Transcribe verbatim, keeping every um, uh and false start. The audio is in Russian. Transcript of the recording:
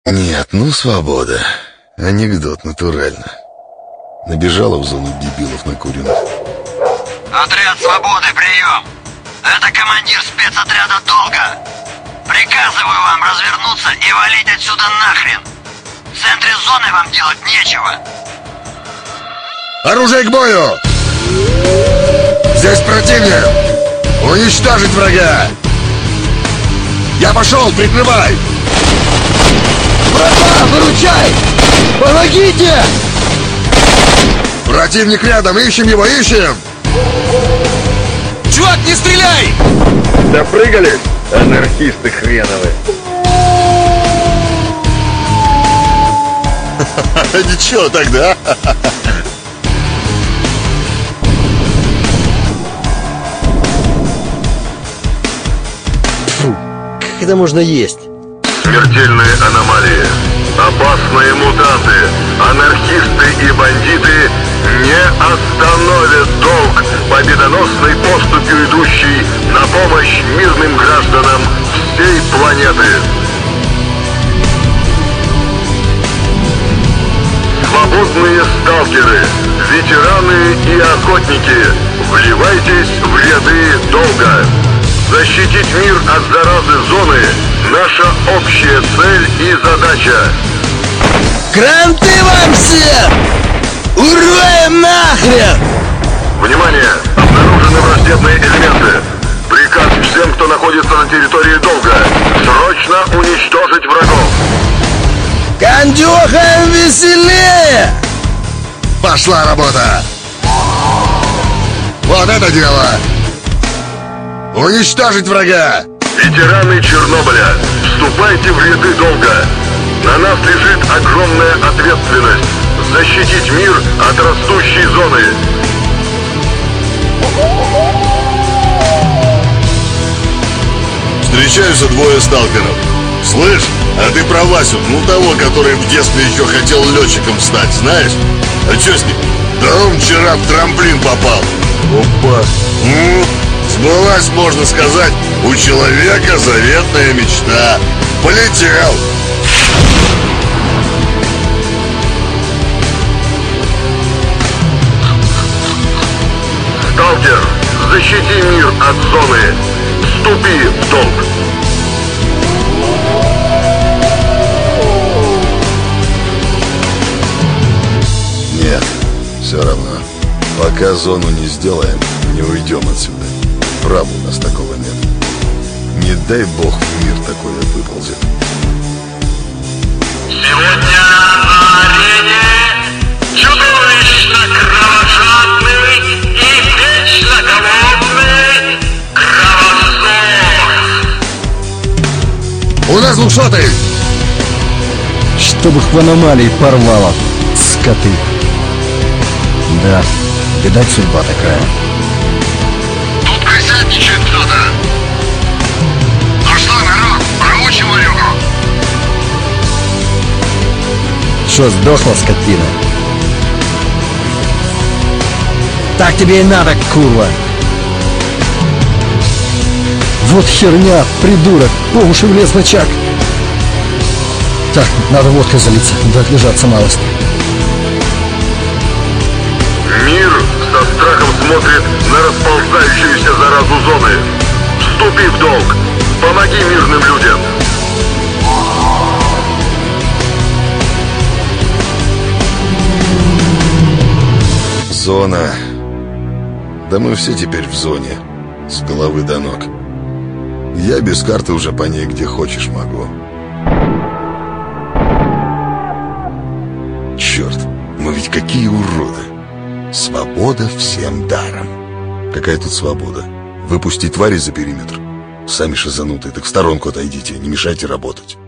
Нет, ну свобода. Анекдот натурально. Набежала в зону дебилов накуренных. Отряд свободы, прием! Это командир спецотряда Долга. Приказываю вам развернуться и валить отсюда нахрен. В центре зоны вам делать нечего. Оружие к бою! Здесь противник! Уничтожить врага! Я пошел, прикрывай! Братва, выручай! Помогите! Противник рядом, ищем его, ищем! Чувак, не стреляй! Допрыгались, анархисты хреновы. Ничего тогда. Фу, как это можно есть? Смертельные аномалии, опасные мутанты, анархисты и бандиты не остановят долг, победоносной поступью идущий на помощь мирным гражданам всей планеты. Свободные сталкеры, ветераны и охотники, вливайтесь в ряды долга. Защитить мир от заразы зоны – наша общая цель и задача. Кранты вам все! Уроем нахрен! Внимание! Обнаружены враждебные элементы. Приказ всем, кто находится на территории долга, срочно уничтожить врагов. Кандюха, веселее! Пошла работа! Вот это дело! Уничтожить врага! Ветераны Чернобыля, вступайте в ряды долга. На нас лежит огромная ответственность защитить мир от растущей зоны. Встречаются двое сталкеров. Слышь, а ты про Васю, ну того, который в детстве еще хотел летчиком стать, знаешь? А что с ним? Да он вчера в трамплин попал. Опа. Ну, сбылась, можно сказать, у человека заветная мечта. Полетел. Сталкер, защити мир от зоны. Вступи в долг. Нет, все равно. Пока зону не сделаем, не уйдем отсюда. Права у нас такого нет. Не дай бог в мир такое выползет. Сегодня на арене чудовищно кровожадный и вечно голодный кровосос. У нас двухсотый! Чтобы их в аномалии порвало, скоты. Да, видать, судьба такая. Тут косятничает кто-то. Ну что, народ, проучим Варюгу? Что, сдохла скотина? Так тебе и надо, курва. Вот херня, придурок, по уши влез на чак. Так, надо водкой залиться, да отлежаться малость. Мир со страхом смотрит на расползающуюся заразу зоны. Вступи в долг. Помоги мирным людям. Зона. Да мы все теперь в зоне. С головы до ног. Я без карты уже по ней где хочешь могу. Черт, мы ведь какие уроды. Свобода всем даром. Какая тут свобода? Выпустить твари за периметр? Сами шизанутые, так в сторонку отойдите, не мешайте работать.